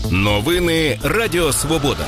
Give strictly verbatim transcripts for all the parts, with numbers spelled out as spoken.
Новини Радіо Свобода.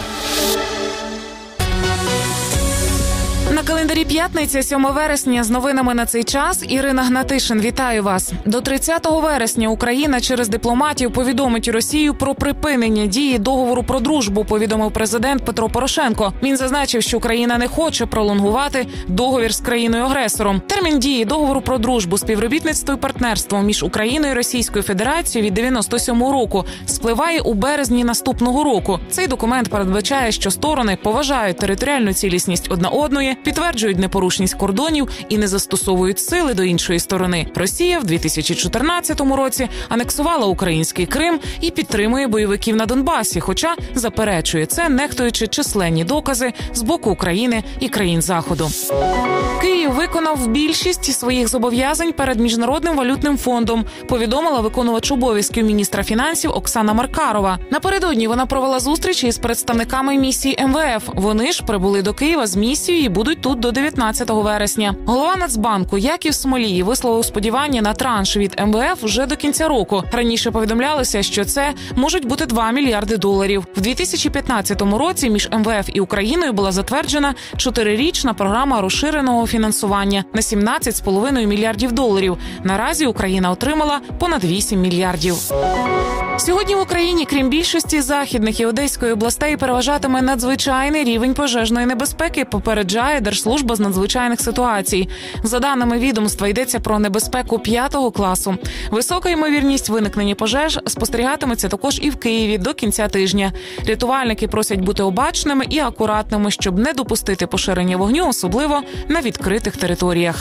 На календарі п'ятниця, сьоме вересня. З новинами на цей час Ірина Гнатишин. Вітаю вас. До тридцятого вересня Україна через дипломатів повідомить Росію про припинення дії договору про дружбу, повідомив президент Петро Порошенко. Він зазначив, що Україна не хоче пролонгувати договір з країною-агресором. Термін дії договору про дружбу, співробітництво і партнерство між Україною і Російською Федерацією від дев'яносто сьомого року спливає у березні наступного року. Цей документ передбачає, що сторони поважають територіальну цілісність одна одної, підтверджують непорушність кордонів і не застосовують сили до іншої сторони. Росія в дві тисячі чотирнадцятому році анексувала український Крим і підтримує бойовиків на Донбасі, хоча заперечує це, нехтуючи численні докази з боку України і країн Заходу. Київ виконав більшість своїх зобов'язань перед Міжнародним валютним фондом, повідомила виконувач обов'язків міністра фінансів Оксана Маркарова. Напередодні вона провела зустріч із представниками місії ем ве еф. Вони ж прибули до Києва з місією і будуть тут до дев'ятнадцятого вересня. Голова Нацбанку Яків Смолій висловив сподівання на транш від ем ве еф вже до кінця року. Раніше повідомлялося, що це можуть бути два мільярди доларів. В дві тисячі п'ятнадцятому році між ем ве еф і Україною була затверджена чотирирічна програма розширеного фінансування на сімнадцять з половиною мільярдів доларів. Наразі Україна отримала понад вісім мільярдів. Сьогодні в Україні, крім більшості західних і Одеської областей, переважатиме надзвичайний рівень пожежної небезпеки, попереджає Держслужба з надзвичайних ситуацій. За даними відомства, йдеться про небезпеку п'ятого класу. Висока ймовірність виникнення пожеж спостерігатиметься також і в Києві до кінця тижня. Рятувальники просять бути обачними і акуратними, щоб не допустити поширення вогню, особливо на відкритих територіях.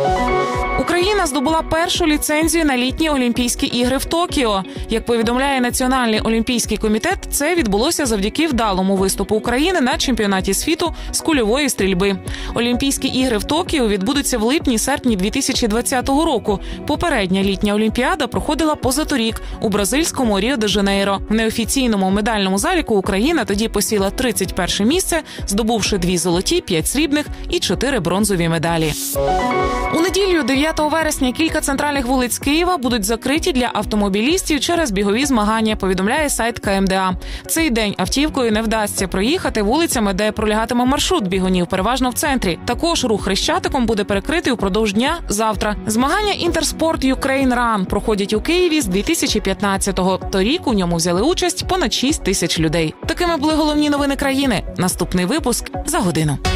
Україна здобула першу ліцензію на літні Олімпійські ігри в Токіо. Як повідомляє Національний олімпійський комітет, це відбулося завдяки вдалому виступу України на чемпіонаті світу з кульової стрільби. Олімпійські ігри в Токіо відбудуться в липні-серпні дві тисячі двадцятого року. Попередня літня Олімпіада проходила позаторік у бразильському Ріо-де-Жанейро. В неофіційному медальному заліку Україна тоді посіла тридцять перше місце, здобувши дві золоті, п'ять срібних і чотири бронзові медалі. У неділю, дев'ятого вересня, кілька центральних вулиць Києва будуть закриті для автомобілістів через бігові змагання, повідомляє сайт ка ем де а. Цей день автівкою не вдасться проїхати вулицями, де пролягатиме маршрут бігунів, переважно в центрі. Також рух Хрещатиком буде перекритий упродовж дня завтра. Змагання «Інтерспорт Юкрейн Ран» проходять у Києві з дві тисячі п'ятнадцятого. Торік у ньому взяли участь понад шість тисяч людей. Такими були головні новини країни. Наступний випуск за годину.